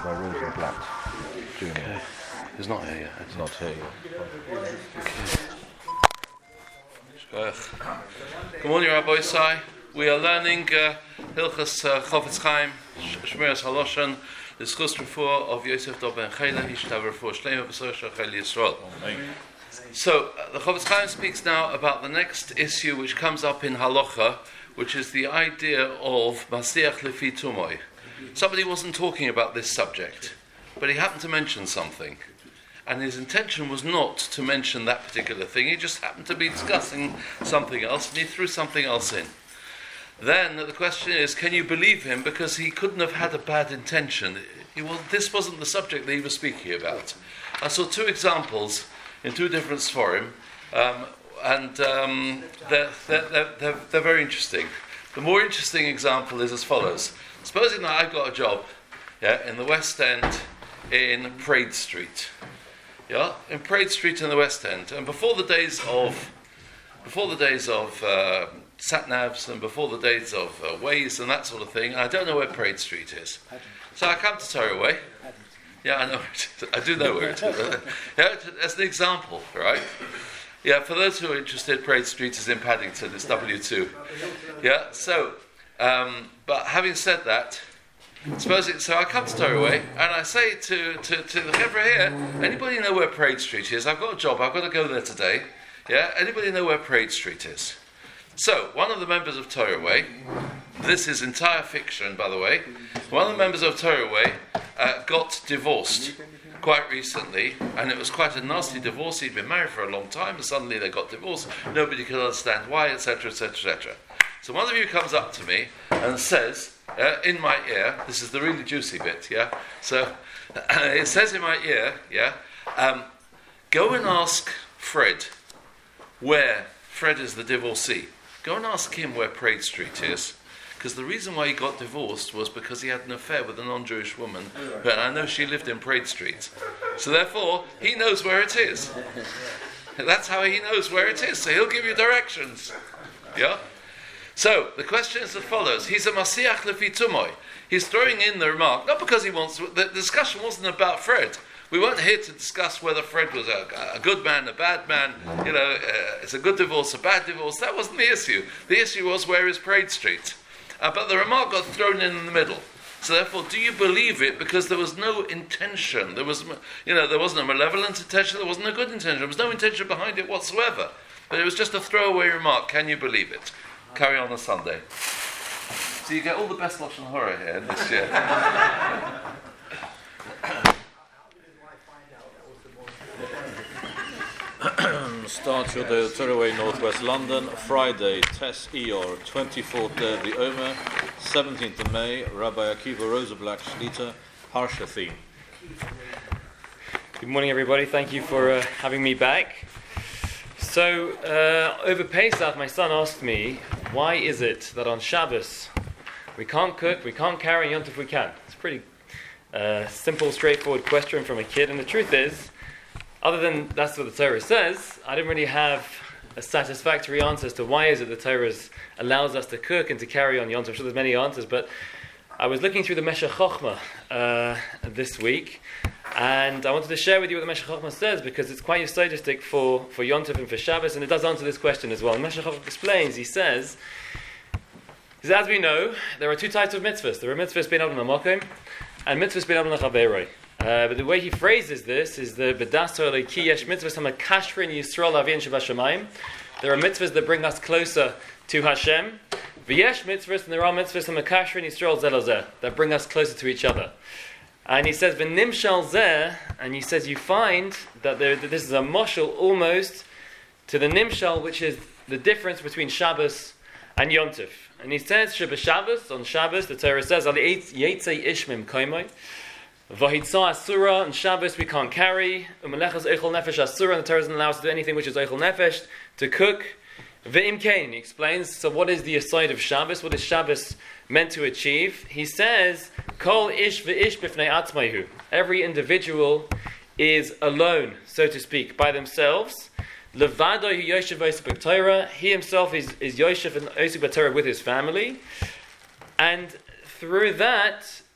Rabbi Rosenblatt Jr. Okay. He's not here yet. Not here yet. Good morning, Rabbi Isai. We are learning Hilchas Chofetz Chaim, Shmiras Haloshan, the Schus Refuah of Yosef Dov Ben Chayla, Hishtav Refuah Shleima B'Sor Shachel Yisrael. So, the Chofetz Chaim speaks now about the next issue which comes up in Halacha, which is the idea of Masiach Lefi Tumoy. Somebody wasn't talking about this subject, but he happened to mention something. And his intention was not to mention that particular thing, he just happened to be discussing something else, and he threw something else in. Then the question is, can you believe him? Because he couldn't have had a bad intention. This wasn't the subject that he was speaking about. I saw two examples in two different Sforim, and they're very interesting. The more interesting example is as follows. Supposing that I've got a job in the West End in Praed Street. In Praed Street in the West End. And before the days of sat-navs and before the days of Waze and that sort of thing, I don't know where Praed Street is. So I come to Torroway. Yeah, I know it. I do know where it is. As an example, right? Yeah, for those who are interested, Praed Street is in Paddington. It's W2. Yeah, so, but having said that, so I come to Torroway and I say to the Hebra here, anybody know where Praed Street is? I've got a job, I've got to go there today. Yeah, anybody know where Praed Street is? So, one of the members of Torroway, this is entire fiction, by the way, one of the members of Torroway got divorced quite recently, and it was quite a nasty divorce. He'd been married for a long time, and suddenly they got divorced. Nobody could understand why, etc., etc., etc. So one of you comes up to me and says, in my ear, this is the really juicy bit, so it says in my ear, go and ask Fred where Fred is the divorcee. Go and ask him where Praed Street is, because the reason why he got divorced was because he had an affair with a non-Jewish woman, and I know she lived in Praed Street. So therefore, he knows where it is. That's how he knows where it is, so he'll give you directions. So, the question is as follows. He's a Masiach Lefi Tumoy. He's throwing in the remark, not because he wants... The discussion wasn't about Fred. We weren't here to discuss whether Fred was a good man, a bad man, it's a good divorce, a bad divorce. That wasn't the issue. The issue was, where is Praed Street? But the remark got thrown in the middle. So therefore, do you believe it? Because there was no intention. There wasn't a malevolent intention, there wasn't a good intention. There was no intention behind it whatsoever. But it was just a throwaway remark. Can you believe it? Carry on Sunday. So you get all the best Lashon Hora here this year. Start your day at Torroway, Northwest London, Friday, Tes Eor, 24th day of the Omer, 17th of May, Rabbi Akiva Rosenblatt Shlita, Parsha theme. Good morning, everybody. Thank you for having me back. So, over Pesach, my son asked me, why is it that on Shabbos we can't cook, we can't carry, and Yom Tov we can? It's a pretty simple, straightforward question from a kid, and the truth is, other than that's what the Torah says, I didn't really have a satisfactory answer as to why is it the Torah allows us to cook and to carry on Yom Tov. I'm sure there's many answers, but I was looking through the Meshech Chochmah this week, and I wanted to share with you what the Meshech Chochmah says, because it's quite esoteric for Yom Tov and for Shabbos, and it does answer this question as well. The Meshech Chochmah explains, he says, as we know, there are two types of mitzvahs. There are mitzvahs bein adam l'makom, and mitzvahs bein adam l'chaveroi. But the way he phrases this is the B'daso Eloki yesh mitzvahs hamakashrin Yisrael avin shebashamayim. There are mitzvahs that bring us closer to Hashem. V'yesh mitzvahs, and there are mitzvahs hamakashrin Yisrael zeh lozeh, that bring us closer to each other. And he says v'nimshal zeh, and he says you find that this is a moshel almost to the nimshal, which is the difference between Shabbos and Yom Tov. And he says Shabbos, on Shabbos, the Torah says al yetzei ishmim koimoi. Vahitza asura, on Shabbos we can't carry. Umelechas eichel nefesh asura, and the Torah doesn't allow us to do anything which is eichel nefesh, to cook. Ve'im kain, he explains, so what is the aside of Shabbos? What is Shabbos meant to achieve? He says, Kol ish ve'ish b'fnei atzmaihu. Every individual is alone, so to speak, by themselves. Levado hu yoshev osik b'Torah. He himself is yoshev and osik b'Torah with his family. And through that,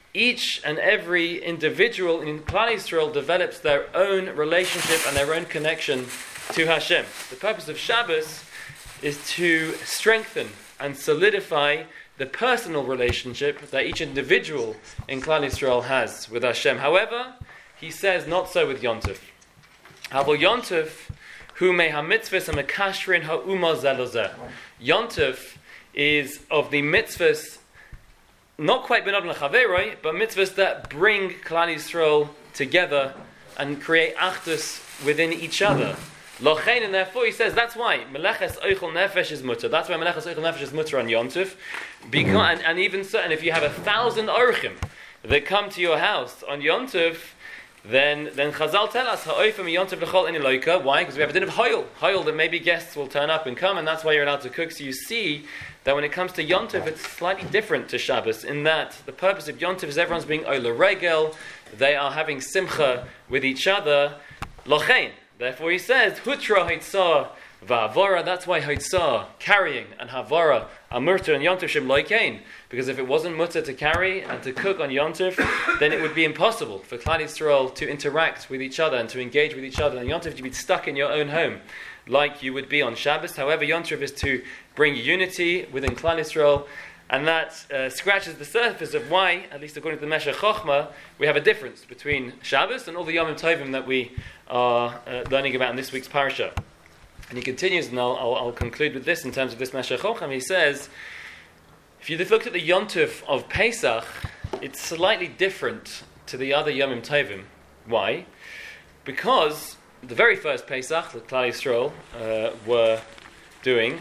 each and every individual in Klal Yisrael develops their own relationship and their own connection to Hashem. The purpose of Shabbos is to strengthen and solidify the personal relationship that each individual in Klal Yisrael has with Hashem. However, he says not so with Yontif. Havo Yontif, hu me ha-mitzvahs ha-mekashrin ha-umah zelozeh. Yontif is of the mitzvahs, not quite benodin l'chaveroi, but mitzvahs that bring Klal Yisrael together and create achdus within each other. Lochein, and therefore he says that's why meleches oichel nefesh is mutter. That's why meleches oichel nefesh is mutter on Yontif. And even so, and if you have 1,000 orchim that come to your house on Yontif, then Chazal tell us ha'oifim Yontif l'chol eni loika. Why? Because we have a din of hoyel that maybe guests will turn up and come, and that's why you're allowed to cook. So you see that when it comes to Yontif, it's slightly different to Shabbos in that the purpose of Yontif is everyone's being oila regel. They are having simcha with each other. Lochein. Therefore he says, Hutra Haitzah Va'avara, that's why Haitzah, carrying, and Havara, are mutter and Yontif Shem Loikein. Because if it wasn't mutter to carry and to cook on Yontif, then it would be impossible for Klal Yisrael to interact with each other and to engage with each other. And Yontif, you'd be stuck in your own home, like you would be on Shabbos. However, Yontif is to bring unity within Klal Yisrael. And that scratches the surface of why, at least according to the Meshech Chochmah, we have a difference between Shabbos and all the Yomim Tovim that we are learning about in this week's parasha. And he continues, and I'll conclude with this in terms of this Meshech Chochmah. He says, if you look at the Yontif of Pesach, it's slightly different to the other Yomim Tovim. Why? Because the very first Pesach that Klal Yisrael were doing,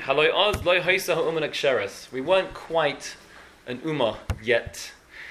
we weren't quite an ummah yet.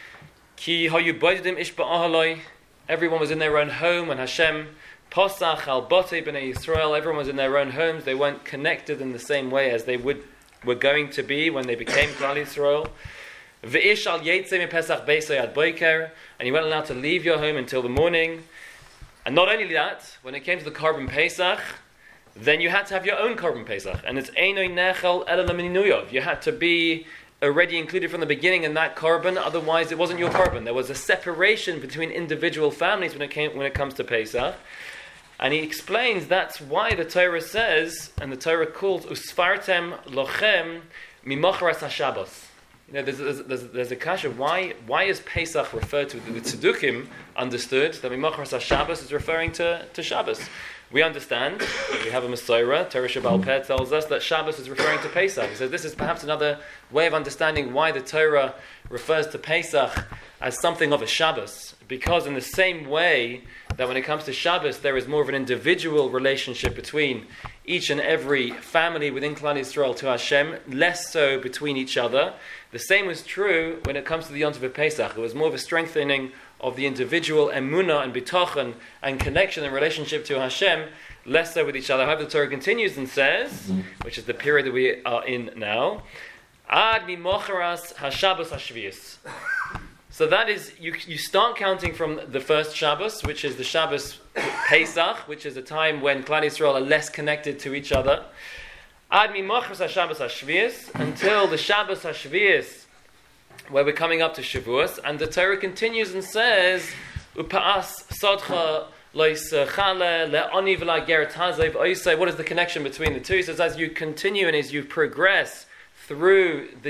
Everyone was in their own home, and Hashem Posach al Botei b'nei Yisrael. Everyone was in their own homes. They weren't connected in the same way as they were going to be when they became Klal Yisrael. V'ish al yetzei mipesach beisei ad boiker, and you weren't allowed to leave your home until the morning. And not only that, when it came to the Korban Pesach, then you had to have your own Korban Pesach. And it's Einoi Nechel Ela L'Minuyov. You had to be already included from the beginning in that Korban, otherwise it wasn't your Korban. There was a separation between individual families when it comes to Pesach. And he explains that's why the Torah says, and the Torah calls Usfartem Lochem Mimocharas HaShabbos. You know, there's a kasha. Why is Pesach referred to? The Tzedukim understood that Mimocharas HaShabbos is referring to Shabbos. We understand, we have a Masorah, Torah Sheba'al Peh tells us that Shabbos is referring to Pesach. So this is perhaps another way of understanding why the Torah refers to Pesach as something of a Shabbos. Because in the same way that when it comes to Shabbos, there is more of an individual relationship between each and every family within Klal Yisrael to Hashem, less so between each other. The same was true when it comes to the Yontif of Pesach. It was more of a strengthening of the individual emunah and bitachon and connection and relationship to Hashem, less so with each other. However, the Torah continues and says, which is the period that we are in now, Ad mimocharas haShabbos haShvius. So that is, you start counting from the first Shabbos, which is the Shabbos Pesach, which is a time when Klal Yisrael are less connected to each other. Ad mimocharas haShabbos haShvius, until the Shabbos haShvius, where we're coming up to Shavuos, and the Torah continues and says, "Upaas sodcha loisachale le'oni v'lager tazev oisei." What is the connection between the two? He says, as you continue and as you progress through the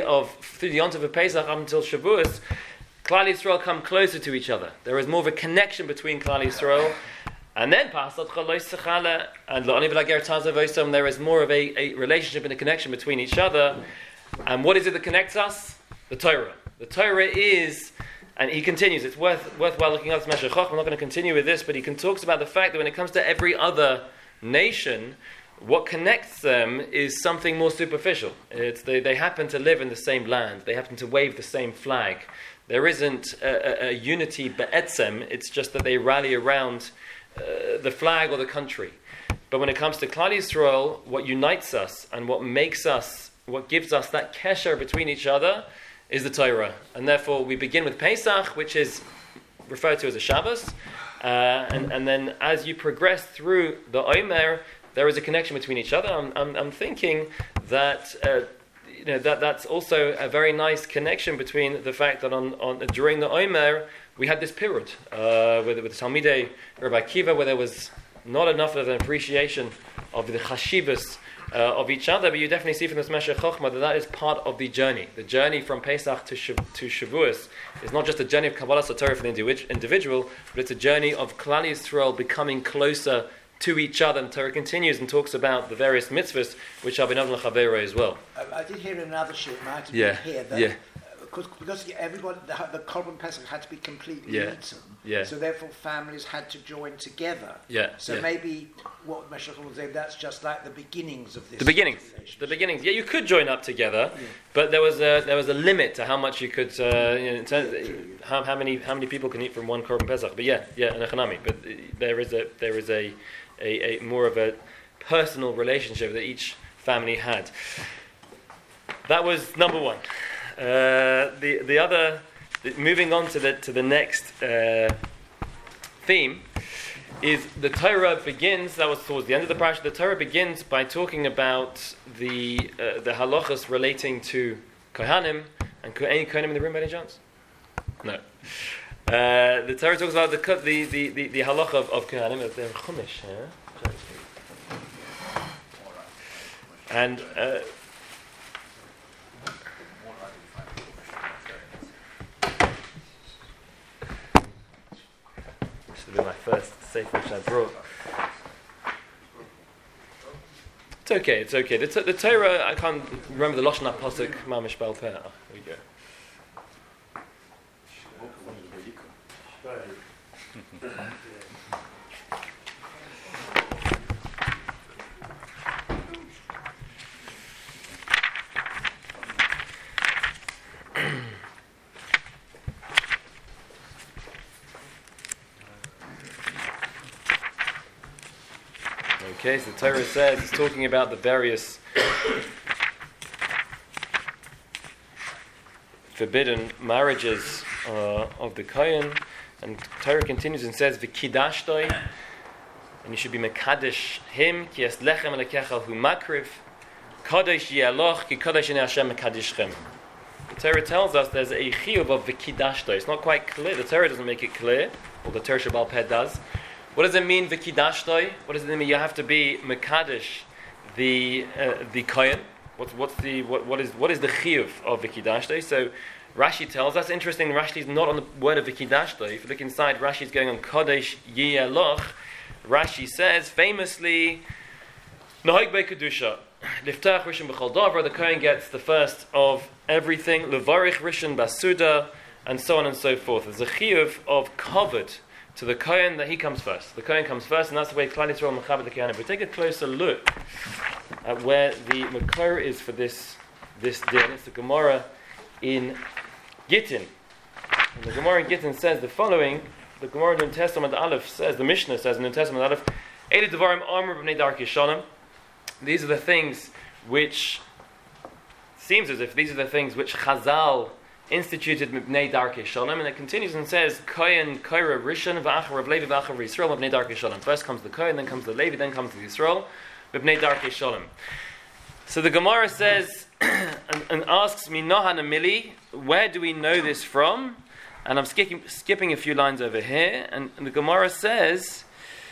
Yontif of Pesach up until Shavuos, Klal Yisrael come closer to each other. There is more of a connection between Klal Yisrael, and then pasatcha loisachale and le'oni v'lager tazev oisei. There is more of a relationship and a connection between each other. And what is it that connects us? The Torah. The Torah is, and he continues, it's worthwhile looking up this Meshech Chochmah. I'm not going to continue with this, but he talks about the fact that when it comes to every other nation, what connects them is something more superficial. They happen to live in the same land. They happen to wave the same flag. There isn't a unity be'etzem. It's just that they rally around the flag or the country. But when it comes to Klal Yisrael, what unites us and what gives us that kesher between each other is the Torah. And therefore we begin with Pesach, which is referred to as a Shabbos, and then as you progress through the Omer, there is a connection between each other. I'm thinking that that's also a very nice connection between the fact that on during the Omer we had this period with the Talmidei Rabbi Akiva, where there was not enough of an appreciation of the chashivas of each other, but you definitely see from this Meshech Chochmah that is part of the journey. The journey from Pesach to Shavuos is not just a journey of Kabbalah Torah for the individual, but it's a journey of Klal Yisrael becoming closer to each other. And Torah continues and talks about the various mitzvahs which are b'nov l'chavero as well. I did hear in another shir, might have been here, that because everybody, the Korban Pesach had to be completely eaten, so therefore families had to join together. So maybe what Meshach was saying, that's just like the beginnings of this. The beginnings. Yeah, you could join up together, but there was a limit to how much you could, in terms of how many people can eat from one Korban Pesach. But an echanami. But there is a more of a personal relationship that each family had. That was number one. The other, moving on to the next theme, is the Torah begins. That was towards the end of the parasha. The Torah begins by talking about the halachas relating to kohanim. And any kohanim in the room, by any chance? No. The Torah talks about the halacha of kohanim. They're chumash, and. My first sefer which I brought. It's okay. The Torah, I can't remember the Lashon HaPasuk Mamish Bal Peh. There we go. Okay, so the Torah says, it's talking about the various forbidden marriages of the Kohen, and Torah continues and says, "V'kidashtoi," and you should be mekadesh him, ki es lechem elekecha hu makriv, kadosh yaloch ki kadosh ene Hashem mekadishchem. The Torah tells us there's a chiyuv of v'kidashtoi. It's not quite clear. The Torah doesn't make it clear, or the Torah Shebal Peh does. What does it mean, v'kidashtoi? What does it mean? You have to be mekadesh the kohen. What is the chiyuv of v'kidashtoi? So Rashi tells us. Interesting. Rashi is not on the word of v'kidashtoi. If you look inside, Rashi is going on kodesh yieloch. Rashi says famously, "Nahig bekedusha liftach rishon b'chol davar." The kohen gets the first of everything. Levarich rishon basuda, and so on and so forth. There's a chiyuv of kavod to the Kohen that he comes first. The Kohen comes first, and that's the way Klal Yisrael Mechaber the Kohanim. But take a closer look at where the Makor is for this din. It's the Gemara in Gittin. And the Gemara in Gittin says the following. The Gemara in New Testament Aleph says, the Mishnah says in New Testament Aleph, Eile Devarim Amar b'nei Darkei Shalom. These are the things which seems as if these are the things which Chazal instituted Mibnei Darkei Shalom, and it continues and says Kohen Koira Rishon v'achar Rav Levi v'achar Yisrael Mibnei Darkei Shalom. First comes the Kohen, then comes the Levi, then comes the Yisrael Mibnei Darkei Shalom. So the Gemara says and asks me Nohan Amili, where do we know this from? And I'm skipping a few lines over here, and the Gemara says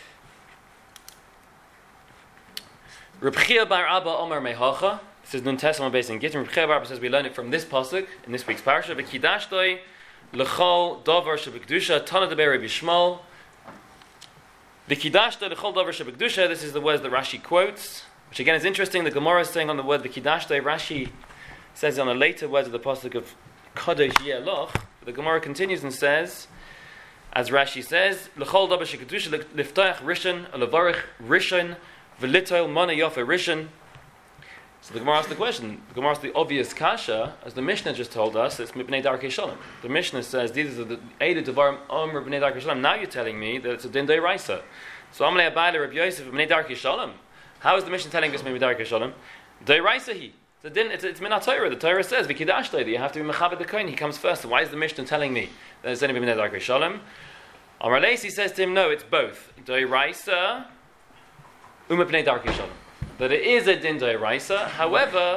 Reb Chia bar Abba Omer Mehacha. This is Nun Testament based in Gittin. Reb Chia bar Abba says we learn it from this pasuk in this week's parasha. V'kidashtoi l'chol davar shebekdusha tana deber Rabbi Shmuel. V'kidashtoi l'chol davar shebekdusha. This is the words that Rashi quotes, which again is interesting. The Gemara is saying on the word v'kidashtoi. Rashi says on the later words of the pasuk of Kadosh Yieloch. The Gemara continues and says, as Rashi says, l'chol davar shebekdusha liftach rishon alavarich rishon v'litoil mana yofa rishon. So the Gemara asks the question. The Gemara asks the obvious kasha, as the Mishnah just told us. It's Mibnei Darkei Shalom. The Mishnah says these are the Eile Devarim Amar B'nei Darkei Shalom. Now you're telling me that it's a din d'oraisa. So Amalei Abayla Rabbi Yosef B'nei Darkei Shalom. How is the Mishnah telling us Mibnei Darkei Shalom? D'oraisa he. It's a din. It's min haTorah. The Torah says v'kidashtoi that you have to be mechaber the kohen. He comes first. So why is the Mishnah telling me that it's only Mibnei Darkei Shalom? Amar Leisi says to him, no, it's both d'oraisa Mibnei Darkei Shalom. That it is a din d'oraisa. However,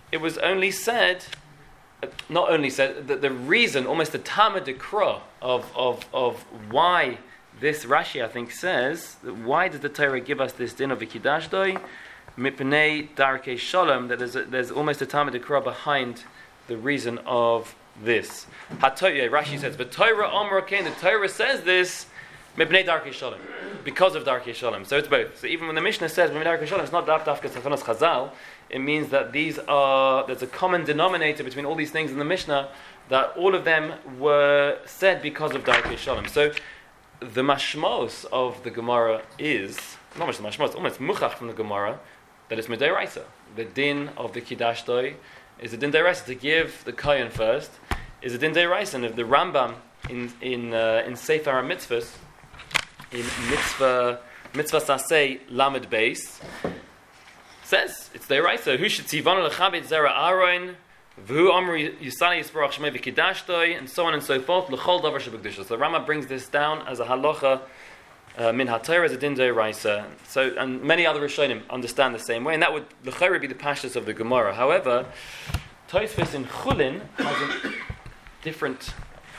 it was only said, not only said, that the reason, almost the Tama Dekra of why this Rashi, I think, says, that why did the Torah give us this din of Vikidashdoi? Mipnei Darkei Shalom, that there's almost a Tama Dekra behind the reason of this. Rashi says, but Torah Amra Kain, the Torah says this, Mipnei Darkei Shalom, because of Darkei Shalom. So it's both. So even when the Mishnah says Mipnei Darkei Shalom, it's not Dafka Safanos Chazal. It means that there's a common denominator between all these things in the Mishnah, that all of them were said because of Darkei Shalom. So the mashmos of the Gemara is, not much the mashmos, almost muchach from the Gemara, that it's Midei The din of the Kidashdoi is a din Deiraisa. To give the Kayan first is a din Deiraisa. And if the Rambam in Sefer HaMitzvahs, in Mitzvah Saseh Lamed Beis, says it's Deiraisa. Who should tzivanu lechabit zera Aaron, v'hu amri yusani yisparach shmei v'kidashtoi, and so on and so forth. L'chol davar shebekdusha. So Rambam brings this down as a halacha min haTorah, as a din Deiraisa. So, and many other Rishonim understand the same way, and that would l'chayre be the pashtus of the Gemara. However, Tosfos in Chulin has a different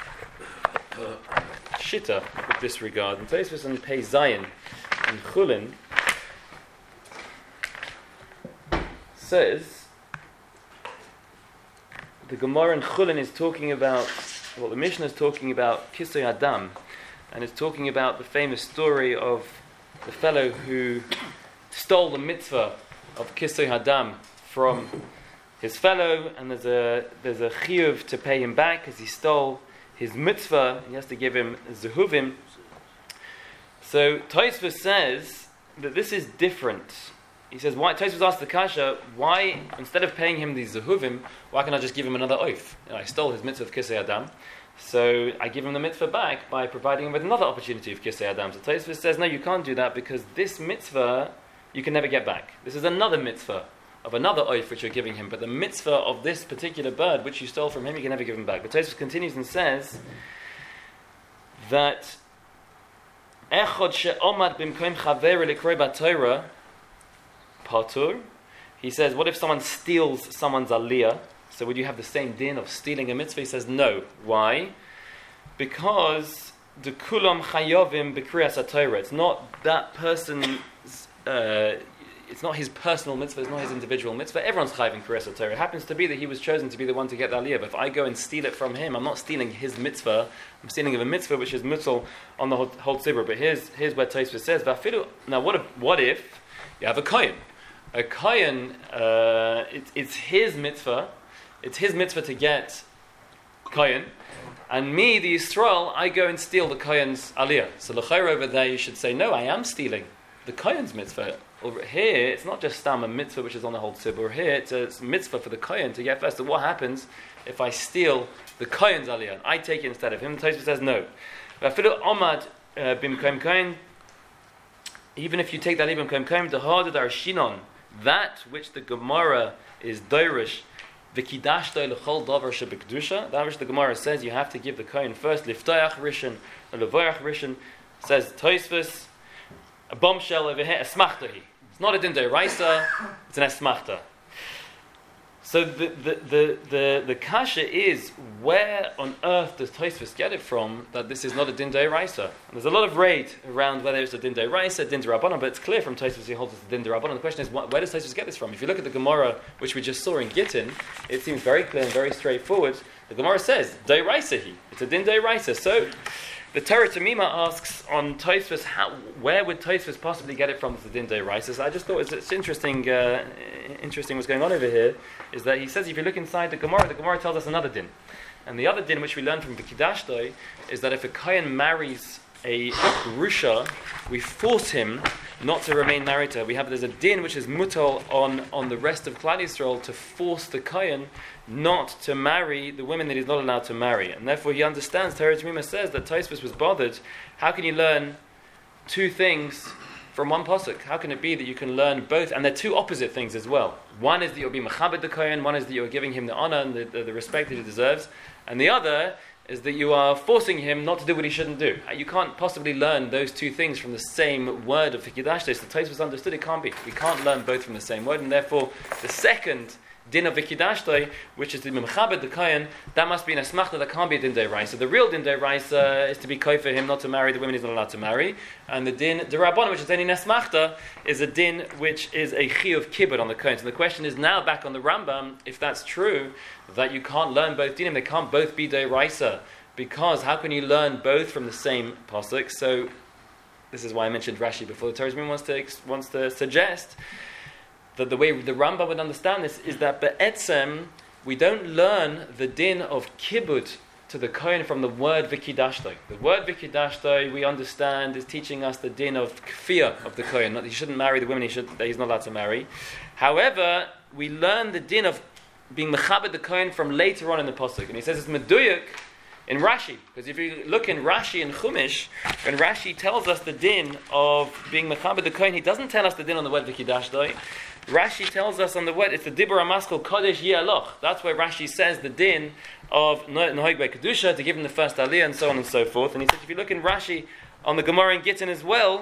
shitta with this regard. And Tosfos in Pei Zayin in Chulin says the Gemara in Chulin is talking about, well, the Mishnah is talking about Kisei Adam, and it's talking about the famous story of the fellow who stole the mitzvah of Kisei Adam from his fellow, and there's a chiyuv to pay him back because he stole his mitzvah. He has to give him zehuvim. So Tosfos says that this is different. He says, why? Tosfos asked the kasha, why, instead of paying him these zehuvim, why can't I just give him another oath? I stole his mitzvah of Kisei Adam, so I give him the mitzvah back by providing him with another opportunity of Kisei Adam. So Tosfos says, no, you can't do that, because this mitzvah you can never get back. This is another mitzvah of another oath which you're giving him, but the mitzvah of this particular bird which you stole from him, you can never give him back. But Tosfos continues and says that Echod she'omad b'mkoim chaver l'kroi b'Torah patur. He says, what if someone steals someone's aliyah? So would you have the same din of stealing a mitzvah? He says, no. Why? Because the kulam chayovim b'kriyas haTorah. It's not that person's, it's not his personal mitzvah, it's not his individual mitzvah. Everyone's chayiv in kriyas haTorah. It happens to be that he was chosen to be the one to get the aliyah. But if I go and steal it from him, I'm not stealing his mitzvah. I'm stealing of a mitzvah which is mutzal on the whole tzibur. But here's where Tosfos says, now what if you have a kohen? A kohen, it's his mitzvah. It's his mitzvah to get kohen, and me, the Yisrael, I go and steal the kohen's aliyah. So l'chayr over there, you should say, no, I am stealing the kohen's mitzvah. Over here, it's not just stam a mitzvah which is on the whole tzibur. Here, it's a mitzvah for the kohen to get first. So what happens if I steal the kohen's aliyah and I take it instead of him? Tosfos says no. Even if you take that ibn kohen, the harder dar shinon, that which the Gemara is doirish, v'kidashtoi l'chol davar shebekdusha, that which the Gemara says you have to give the kohen first, liftayach rishon, or levoyach rishon, says Tosfos, a bombshell over here, esmachtahi. It's not a din deiraisa, it's an esmachta. So the kasha is, where on earth does Tosfos get it from that this is not a din deiraisa? There's a lot of raid around whether it's a din deiraisa, din derabbanan, but it's clear from Tosfos he holds it's a din derabbanan. The question is, where does Tosfos get this from? If you look at the Gemara, which we just saw in Gittin, it seems very clear and very straightforward. The Gemara says, deiraisa he. It's a din deiraisa. So the Torah Tamima asks on Tosfos, where would Tosfos possibly get it from? It's a din deiraisa. So I just thought it's interesting. Interesting what's going on over here is that he says if you look inside the Gemara tells us another din, and the other din which we learn from the Kidashdoi is that if a kohen marries a grusha, we force him not to remain married to her. There's a din which is mutal on the rest of Klal Yisrael to force the kohen not to marry the women that he's not allowed to marry, and therefore he understands. Torah Tamima says that Tosfos was bothered. How can you learn two things from one pasuk? How can it be that you can learn both? And they're two opposite things as well. One is that you'll be mechabed the kohen, one is that you're giving him the honor and the respect that he deserves, and the other is that you are forcing him not to do what he shouldn't do. You can't possibly learn those two things from the same word of Fikidashtes. The Tosfos understood it can't be. We can't learn both from the same word, and therefore the second din of Vikidashtoi, which is the Memchabed, the Kohen, that must be an Asmachta, that can't be a din Deiraisa. The real din Deiraisa is to be Koy for him not to marry the women he's not allowed to marry. And the din Derabon, which is only an Asmachta, is a din which is a Chiyuv Kibbut on the Kohen. So the question is now back on the Rambam, if that's true, that you can't learn both dinim, they can't both be Deiraisa. Because how can you learn both from the same pasuk? So this is why I mentioned Rashi before. The Torah wants to suggest that the way the Rambam would understand this is that be'etzem we don't learn the din of kibbut to the Kohen from the word vikidashtoi. The word vikidashtoi we understand is teaching us the din of kfir of the Kohen. He shouldn't marry the women that he's not allowed to marry. However, we learn the din of being mechabed the Kohen from later on in the pasuk, and he says it's meduyuk in Rashi, because if you look in Rashi and Chumash, when Rashi tells us the din of being mechabed the Kohen, he doesn't tell us the din on the word vikidashtoi. Rashi tells us on the word, it's the dibur amaskol kodesh yaloch. That's where Rashi says the din of noheg by kedusha, to give him the first aliyah and so on and so forth. And he says if you look in Rashi on the Gemara in Gittin as well,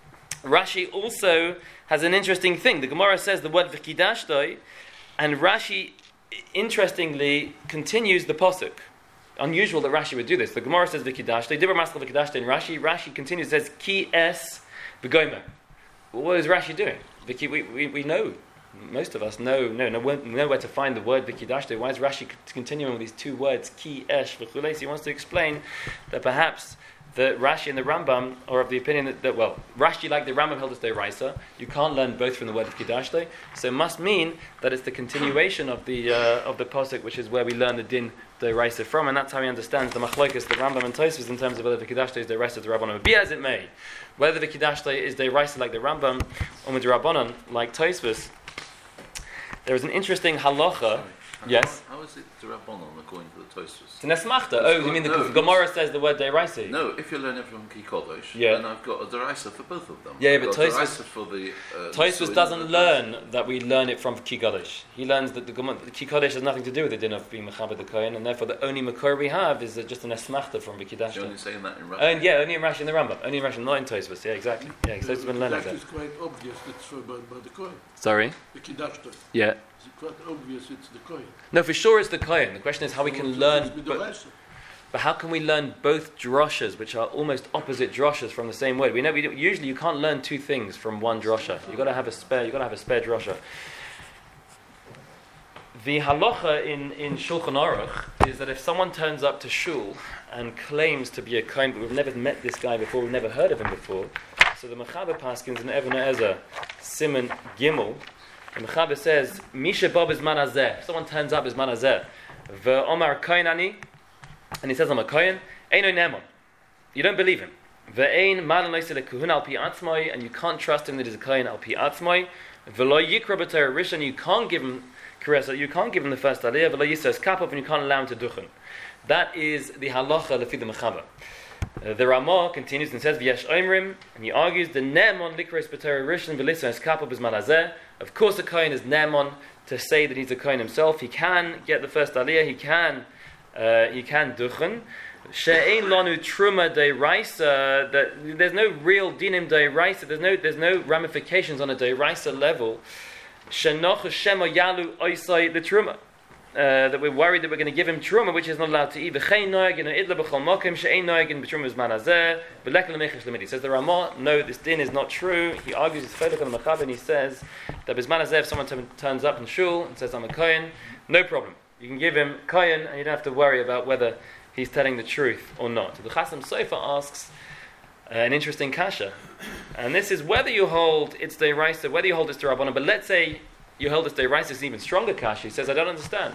Rashi also has an interesting thing. The Gemara says the word vikidashtoi, and Rashi interestingly continues the pasuk. Unusual that Rashi would do this. The Gemara says vikidashtoi, dibur amaskol vikidashtoi in Rashi. Rashi continues, says ki es v'gomer. What is Rashi doing? We know, most of us know where to find the word vikidashtoi. Why is Rashi continuing with these two words, ki esh v'chulei? So he wants to explain that perhaps the Rashi and the Rambam are of the opinion that Rashi, like the Rambam, held as Deiraisa. You can't learn both from the word of vikidashtoi. So it must mean that it's the continuation of the pasuk, which is where we learn the din Deiraisa from, and that's how he understands the machlokes, the Rambam and Tosfos, in terms of whether vikidashtoi is Deiraisa to Rabbanon. Be as it may, whether vikidashtoi is Deiraisa like the Rambam or Rabbanon like Tosfos, there is an interesting halacha. Yes. How is it Rabbanon according to the Tosfos? It's an esmachta. Oh, you mean the Gemara says the word Deiraisa? No, if you learn it from Ki Kodesh, then I've got a Deiraisa for both of them. Yeah, but Tosfos doesn't learn that we learn it from Ki Kodesh. He learns that the Ki Kodesh has nothing to do with the din of being Mechabed the Kohen, and therefore the only makor we have is just an esmachta from Vikidashtoi. You're only saying that in Rashi? Only in Rashi and the Rambam. Only in Rashi, not in Tosfos. Yeah, exactly. Yeah, Tosfos has been learning that. That is quite obvious it's for by the Kohen. Sorry? Vikidashtoi. Yeah. It's quite obvious it's the Kohen. No, for sure it's the Kohen. The question is how we can learn. But how can we learn both droshas, which are almost opposite droshas from the same word? Usually you can't learn two things from one drosha. You've got to have a spare drosha. The halacha in Shulchan Aruch is that if someone turns up to shul and claims to be a kohen, but we've never met this guy before, we've never heard of him before, so the Mechaber Paskins in Even Ezer, Siman Gimel, the Mechaber says, Misha Bob is manazeh. If someone turns up as manazeh, Ve'omar kohen ani, and he says, I'm a kohen, Eino nemon. You don't believe him. Ve'ein malan loise lekuhun al pi atzmoi, and you can't trust him that he's a kohen al pi atzmoi. Ve'lo yikra b'torah rishon, you can't give him you can't give him the first aliyah, ve'lo yisos kapov, and you can't allow him to duchen. That is the halacha lefi the Mechaber. The Ramah continues and says, V'yesh oimrim, and he argues, the nemon likros b'torah rishon v'lisos kapov is manazeh. Of course the kohen is nemon to say that he's a kohen himself. He can get the first aliyah, he can duchen. She'ein lanu truma deiraisa, that there's no real dinim deiraisa, there's no ramifications on a deiraisa level. Shenoch shema yalu oisai the truma, that we're worried that we're going to give him truma which he's not allowed to eat. V'chein noyag in idla b'chol mokim she'ein noyag in b'truma zmanazeh v'lek l'mechish l'midi. Says the Ramah, no, this din is not true. He argues his fedek on the Mechaber, and he says that b'zmanazeh, if someone turns up in shul and says I'm a kohen, no problem. You can give him kohen, and you don't have to worry about whether he's telling the truth or not. So the Chasam Sofer asks an interesting kasha, and this is whether you hold it's deiraisa, whether you hold it's derabbanan. But let's say you hold it's deiraisa, is an even stronger kasha. He says, I don't understand.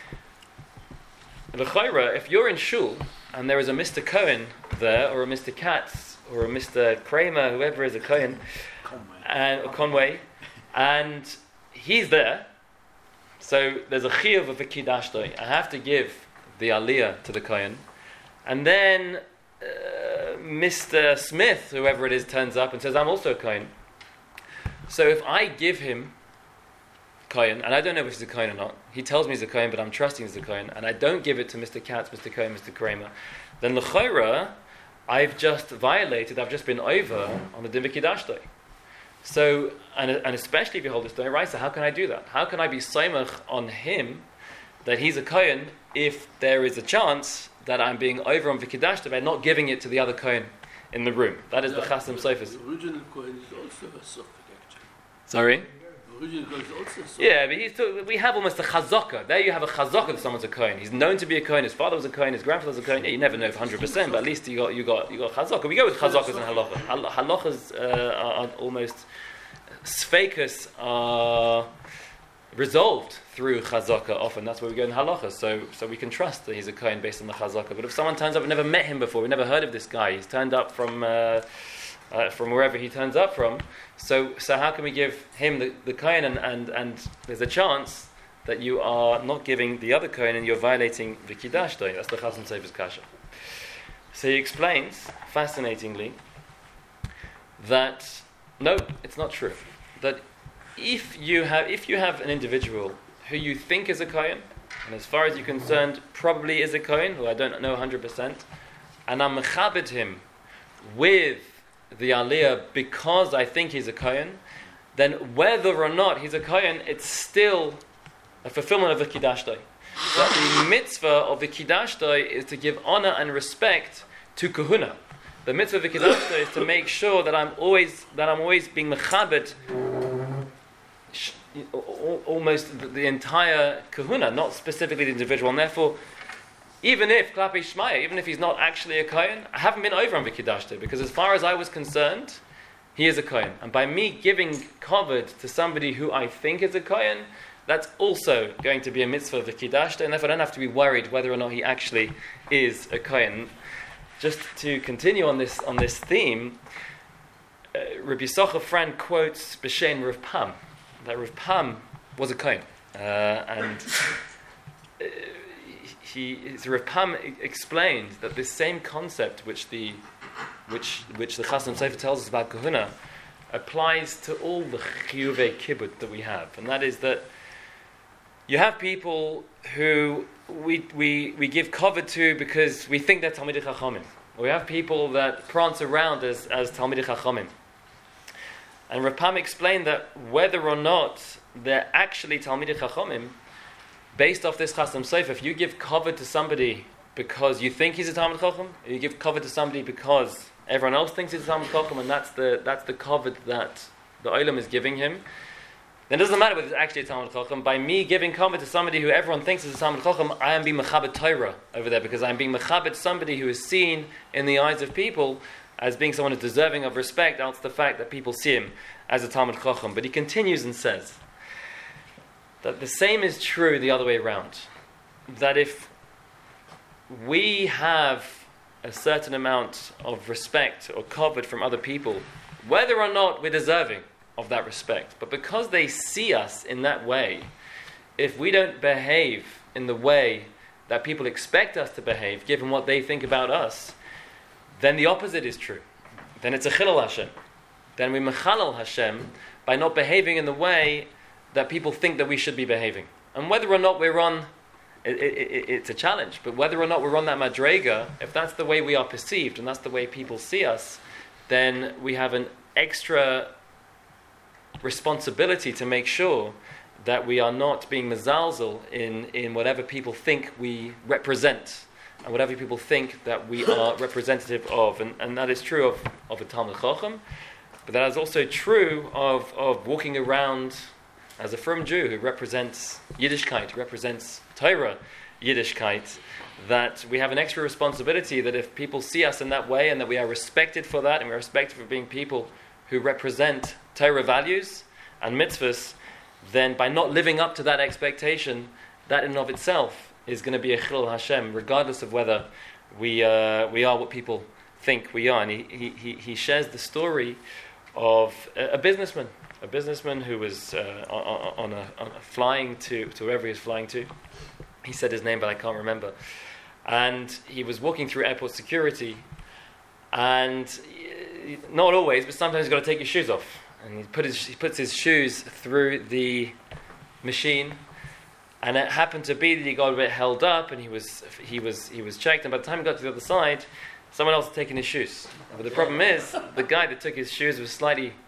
L'chayra, if you're in shul and there is a Mr. Cohen there, or a Mr. Katz, or a Mr. Kramer, whoever is a Cohen, and Conway, and he's there. So there's a chiyuv of a kidashtoi. I have to give the aliyah to the kohen, and then Mr. Smith, whoever it is, turns up and says, "I'm also a kohen." So if I give him kohen, and I don't know if he's a kohen or not, he tells me he's a kohen, but I'm trusting he's a kohen, and I don't give it to Mr. Katz, Mr. Cohen, Mr. Kramer, then l'chayra, I've just been over on the din v'kidashtoi. So, and especially if you hold this D'oraisa, how can I do that? How can I be soimach on him that he's a Kohen if there is a chance that I'm being over on V'kidashta by not giving it to the other Kohen in the room? That is the Chasam Sofer's. The original Kohen is also a Sofik, actually. Sorry? The original Kohen is also a Sofik. Yeah, but we have almost a chazaka. There you have a chazaka that someone's a Kohen. He's known to be a Kohen. His father was a Kohen. His grandfather was a Kohen. Yeah, you never know 100%, but at least you got chazaka. We go with chazakas and halacha. Halachas are almost sfeikus are resolved through chazaka often. That's where we go in halacha. So we can trust that he's a Kohen based on the chazaka. But if someone turns up, we've never met him before, we've never heard of this guy, he's turned up from wherever he turns up from, so how can we give him the Kohen and there's a chance that you are not giving the other Kohen and you're violating the Kiddush Day? That's the Chasam Sofer's kasha. So he explains, fascinatingly, that no, it's not true. That if you have an individual who you think is a Kohen, and as far as you're concerned, probably is a Kohen, who I don't know 100%, and I'm mechabed him with the Aliyah because I think he's a Kohen, then whether or not he's a Kohen, it's still a fulfillment of the Kiddush Day. That the mitzvah of the Kiddush Day is to give honor and respect to Kahuna. The mitzvah of the Kiddush Day is to make sure that I'm always being mechabed almost the entire kahuna, not specifically the individual. And therefore, even if Klapi Shmaya, even if he's not actually a Kohen, I haven't been over on V'kiddush, because as far as I was concerned, he is a Kohen. And by me giving kavod to somebody who I think is a Kohen, that's also going to be a mitzvah of V'kiddush, and therefore I don't have to be worried whether or not he actually is a Kohen. Just to continue on this theme, Rabbi Yisachar Frank quotes B'Shem Rav Pam, that Rav Pam was a Kohen, and Rav Pam explained that this same concept which the Chasam Sofer tells us about Kahuna applies to all the chiyuvei kibbut that we have, and that is that you have people who we give kavod to because we think they're Talmidei Chachamim. We have people that prance around as Talmidei Chachamim. And Rav Pam explained that whether or not they're actually Talmidei Chachamim, based off this Chasam Sofer, if you give kavod to somebody because you think he's a Talmid Chacham, or you give kavod to somebody because everyone else thinks he's a Talmid Chacham, and that's the kavod that the Olam is giving him, then it doesn't matter whether it's actually a Talmid Chacham. By me giving kavod to somebody who everyone thinks is a Talmid Chacham, I am being mechabed Torah over there, because I'm being mechabed somebody who is seen in the eyes of people as being someone who's deserving of respect, out of the fact that people see him as a Talmid Chacham. But he continues and says that the same is true the other way around. That if we have a certain amount of respect or kavod from other people, whether or not we're deserving of that respect, but because they see us in that way, if we don't behave in the way that people expect us to behave, given what they think about us, then the opposite is true. Then it's a chilul Hashem. Then we mechalal Hashem by not behaving in the way that people think that we should be behaving. And whether or not we're on, it's a challenge, but whether or not we're on that madrega, if that's the way we are perceived and that's the way people see us, then we have an extra responsibility to make sure that we are not being mezalzel in whatever people think we represent and whatever people think that we are representative of. And that is true of a Talmid Chacham, but that is also true of walking around as a firm Jew who represents Yiddishkeit, who represents Torah Yiddishkeit, that we have an extra responsibility that if people see us in that way and that we are respected for that, and we are respected for being people who represent Torah values and mitzvahs, then by not living up to that expectation, that in and of itself is going to be a chilul Hashem, regardless of whether we are what people think we are. And he shares the story of a businessman who was on a flying to wherever he was flying to. He said his name, but I can't remember. And he was walking through airport security, and not always, but sometimes you've got to take your shoes off. And he puts his shoes through the machine, and it happened to be that he got a bit held up, and he was checked. And by the time he got to the other side, someone else had taken his shoes. But the problem is, the guy that took his shoes was slightly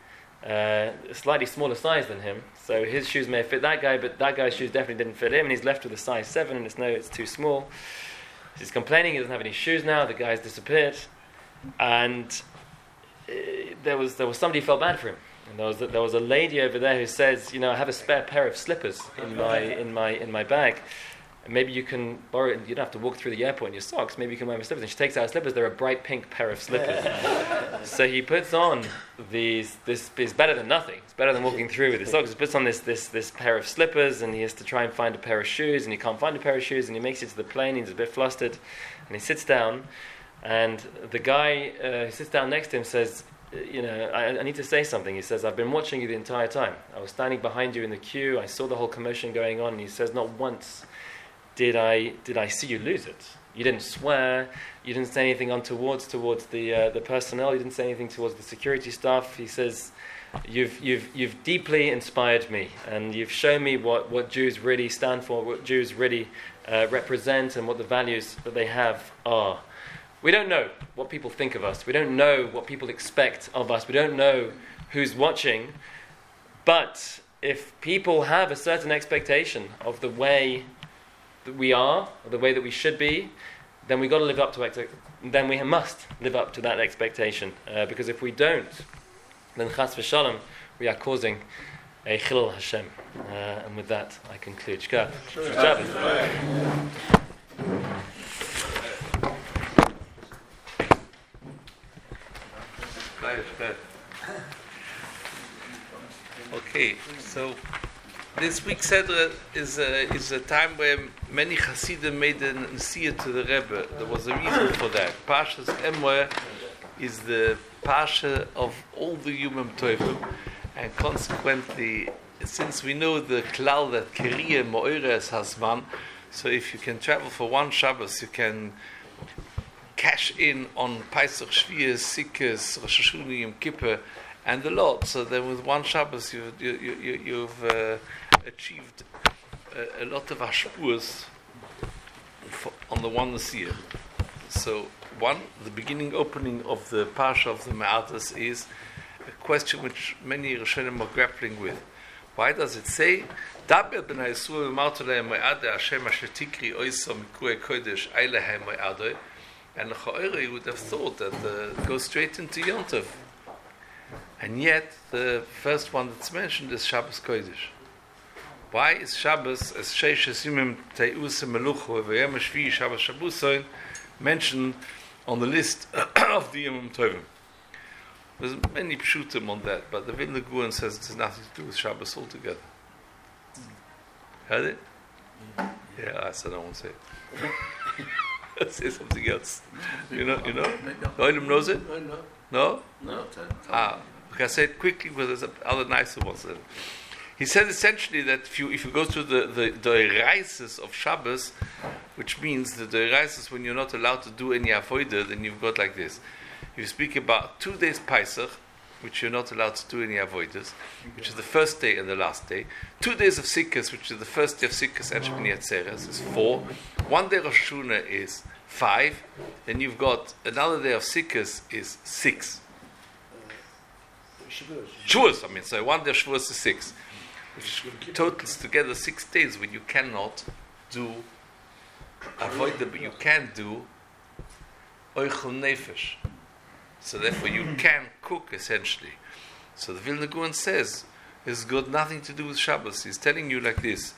slightly smaller size than him. So his shoes may fit that guy, but that guy's shoes definitely didn't fit him, and he's left with a size 7, and it's too small. He's complaining he doesn't have any shoes now. The guy's disappeared, and there was somebody who felt bad for him. And there was a lady over there who says, I have a spare pair of slippers in my bag. And maybe you can borrow it. You don't have to walk through the airport in your socks. Maybe you can wear my slippers. And she takes out her slippers. They're a bright pink pair of slippers. So he puts on these. This is better than nothing. It's better than walking through with his socks. He puts on this pair of slippers, and he has to try and find a pair of shoes, and he can't find a pair of shoes, and he makes it to the plane. He's a bit flustered, and he sits down, and the guy who sits down next to him says, I need to say something. He says, I've been watching you the entire time. I was standing behind you in the queue. I saw the whole commotion going on. And he says, not once did I see you lose it. You didn't swear. You didn't say anything untoward towards the personnel. You didn't say anything towards the security staff. He says, you've deeply inspired me, and you've shown me what Jews really stand for, what Jews really represent, and what the values that they have are. We don't know what people think of us. We don't know what people expect of us. We don't know who's watching. But if people have a certain expectation of the way that we are, or the way that we should be, then we must live up to that expectation. Because if we don't, then chas v'shalom, we are causing a chilul Hashem. And with that, I conclude. Shkar. Okay, so this week's Seder is a time where many Hasidim made a Nesiyah to the Rebbe. There was a reason for that. Parshas Emor is the Parsha of all the Yom Tovim, and consequently, since we know the klal that Keriya Mo'ires Hasman, so if you can travel for one Shabbos, you can cash in on Pesach, Shvius, Sikkos, Rosh Hashanah, Yom Kippur, and the lot. So then, with one Shabbos, you've achieved a lot of hashpuas on the one Nesiyah. So, the beginning opening of the Parsha of the Me'adas is a question which many Rishonim are grappling with. Why does it say, Daber b'nai Yisrael v'martu lehem Me'adeh Hashem asher tikri oiso mikruei kodesh eilehem Me'adeh? And you would have thought that it goes straight into Yom Tov. And yet, the first one that's mentioned is Shabbos Kodesh. Why is Shabbos, as Sheish Yimim Te'us Melucho V'yem Shvi Shabbos Shabboson, mentioned on the list of the Yom Tovim? There's many pshutim on that, but the Vilna Gaon says it has nothing to do with Shabbos altogether. Heard it? Yeah, I said I won't say it. Say something else. You know? Oilim knows it? No? No. Okay, I say it quickly because there's other nicer ones. He said essentially that if you go to the Reises of Shabbos, which means the Reises when you're not allowed to do any avodah, then you've got like this. You speak about 2 days Pesach, which you're not allowed to do any avodas, which is the first day and the last day. 2 days of Sikkos, which is the first day of Sikkos and Shemini Atzeres, is 4. 1 day Rosh Hashanah is 5. Then you've got another day of Sikkos is 6. Shavuos, so 1 day of Shavuos is 6. Which totals together 6 days when you cannot do avodah, but you can do oichel nefesh. So therefore you can cook essentially. So the Vilna Gaon says it's got nothing to do with Shabbos. He's telling you like this: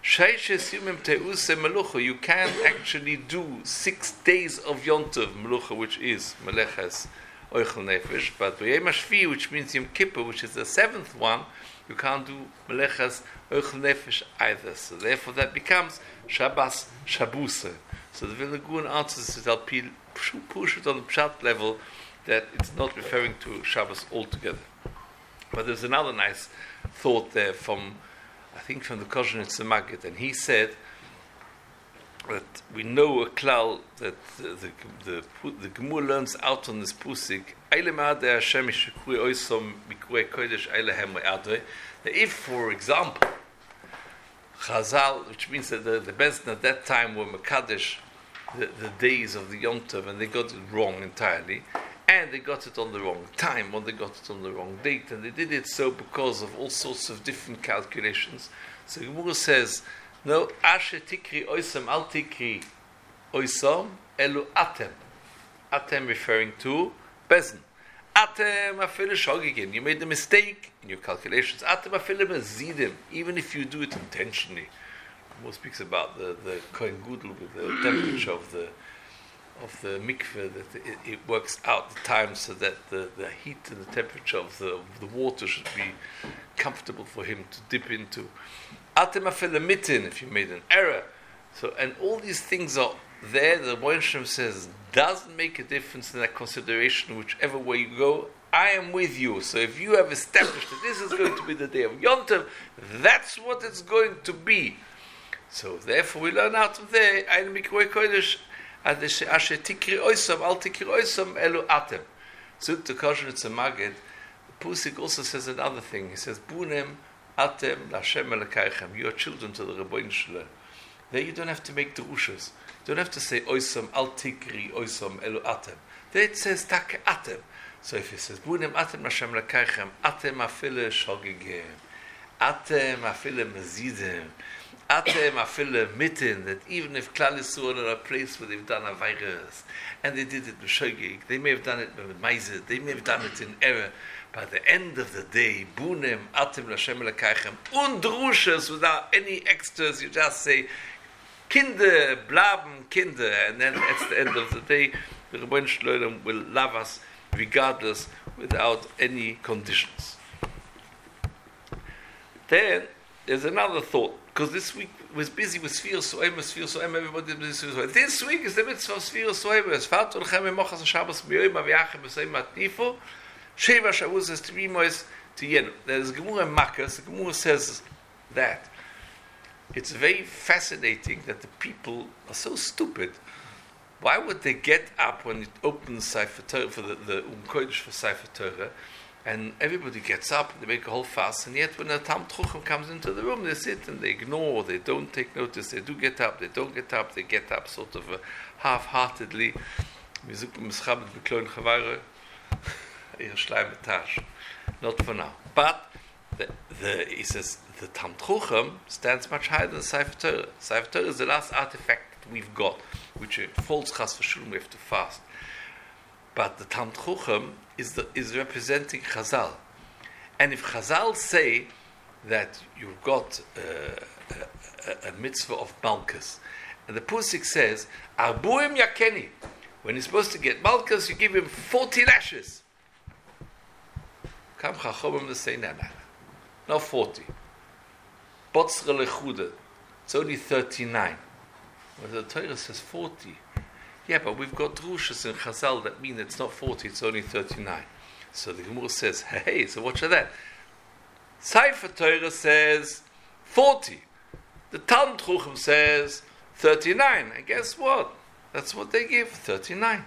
you can actually do 6 days of Yom Tov Melucha, which is Meleches Oichel Nefesh, but Yom Hashvi, which means Yom Kippur, which is the 7th one, you can't do Meleches Oichel Nefesh either. So therefore that becomes Shabbos Shabbos. So the Vilna Gaon answers it, I'll push it on the Pshat level, that it's not referring to Shabbos altogether. But there's another nice thought there from the Kozhenitzer Maggid, and he said that we know a klal that the Gemur learns out on this pusik, that if, for example, Chazal, which means that the Bezdin at that time were Mekadesh the days of the Yom Tov, and they got it wrong entirely, and they got it on the wrong time, or they got it on the wrong date, and they did it so because of all sorts of different calculations. So Gemara says, no, ashe tikri oisam al tikri oisam elu atem. Atem referring to Bezen. Atem afile shogigin. You made a mistake in your calculations. Atem afile mezidim. Even if you do it intentionally. Gemara speaks about the kohen gudel with the temperature of the mikveh, that it works out the time so that the heat and the temperature of the water should be comfortable for him to dip into. Atem afile mitin, if you made an error. So, and all these things are there. The Rebbeinu Shem says doesn't make a difference in that consideration. Whichever way you go, I am with you. So if you have established that this is going to be the day of Yom Tov, that's what it's going to be. So therefore, we learn out of there. Ein mikroy kodesh asher tikri oisam al tikri oisam elu atem. So to Kosher Tzemagid, the Pusik also says another thing. He says, Bunem atem l'Hashem elokaychem. You are children to the Rebbeinu Shalom. There you don't have to make drushas. You don't have to say oisam al tikri oisam elu atem. There it says tak atem. So if it says bunem atem Hashem lekaychem, atem afile shogigem, atem afile mezidem, atem afile mitin, that even if Klal Yisrael are a place where they've done a virus and they did it with shogig, they may have done it with meized, they may have done it in error. But at the end of the day, bunem atem Hashem lekaychem, undrushas without any extras. You just say Kinder, blaben Kinder, and then at the end of the day, the Rebbeinu Shalom will love us regardless, without any conditions. Then there's another thought, because this week was busy with Sfiras So'em, everybody did Sfiras So'em. This week is the mitzvah of Sfiras So'em. Es fahrt olchem emochas HaShabbos b'yoyim aviachem b'soim matnifo, sheva shavuz es t'rimois t'yenu. There's Gemara Makkas. The Gemara says that it's very fascinating that the people are so stupid. Why would they get up when it opens Sefer Torah for the Kodesh for Sefer Torah, and everybody gets up and they make a whole fast, and yet when the Talmid Chacham comes into the room, they sit and they ignore, they don't take notice, they do get up, they don't get up, they get up sort of half-heartedly. Not for now. But he says the Talmid Chacham stands much higher than Sefer Torah. Sefer Torah is the last artifact that we've got, which it falls chas v'shulum, we have to fast. But the Talmid Chacham is representing Chazal. And if Chazal say that you've got a mitzvah of Malkus, and the Pusik says, Arbuim Yakeni, when he's supposed to get Malkus, you give him 40 lashes. Come Chachomim to say, no, not 40. Botzra lechuda, it's only 39. Well, the Torah says 40. Yeah, but we've got drushas in Chazal that mean it's not 40, it's only 39. So the Gemara says, hey, so what's that? Sefer Torah says 40. The Talmid Chacham says 39. And guess what? That's what they give, 39.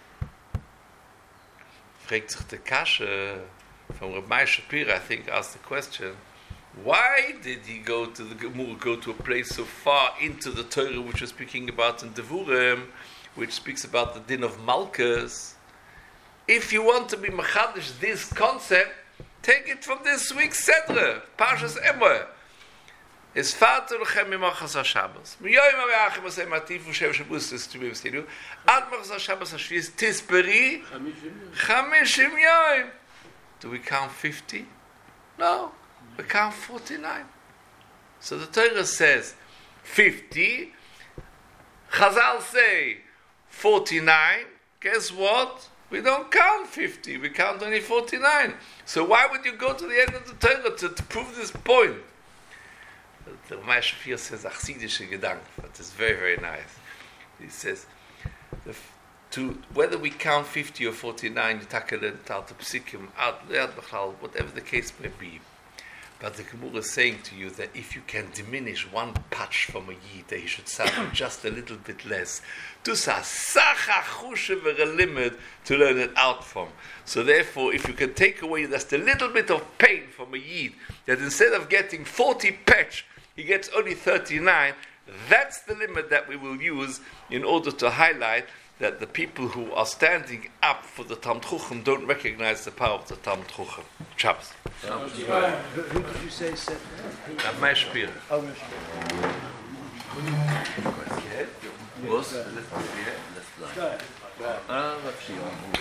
Fragt sich the Kasha from Rabbi Shapira, I think, asked the question, why did he go to the Gemara, go to a place so far into the Torah, which we're speaking about in Devurim, which speaks about the din of Malkus? If you want to be machadish this concept, take it from this week's Sedra, Parshas Emor. Es fahrt olchem mimachas HaShabbos. Miyoyim aviachem asay matifu shev shabuz testubim v'stilu. Ad machas HaShabbos hashviz tisperi 50 yoyim. Do we count 50? No. We count 49. So the Torah says 50. Chazal say 49. Guess what? We don't count 50. We count only 49. So why would you go to the end of the Torah to prove this point? The Ramay Shafir says Achsidische Gedanke, but it's very, very nice. He says, whether we count 50 or 49, whatever the case may be. But the Gemara is saying to you that if you can diminish one patch from a yid, that he should suffer just a little bit less, to limit to learn it out from. So therefore, if you can take away just a little bit of pain from a yid, that instead of getting 40 patch, he gets only 39, that's the limit that we will use in order to highlight that the people who are standing up for the Talmud Chacham don't recognize the power of the Talmud Chacham. Shabbos. Who did you say said that? Meir Shapiro. Oh, Was?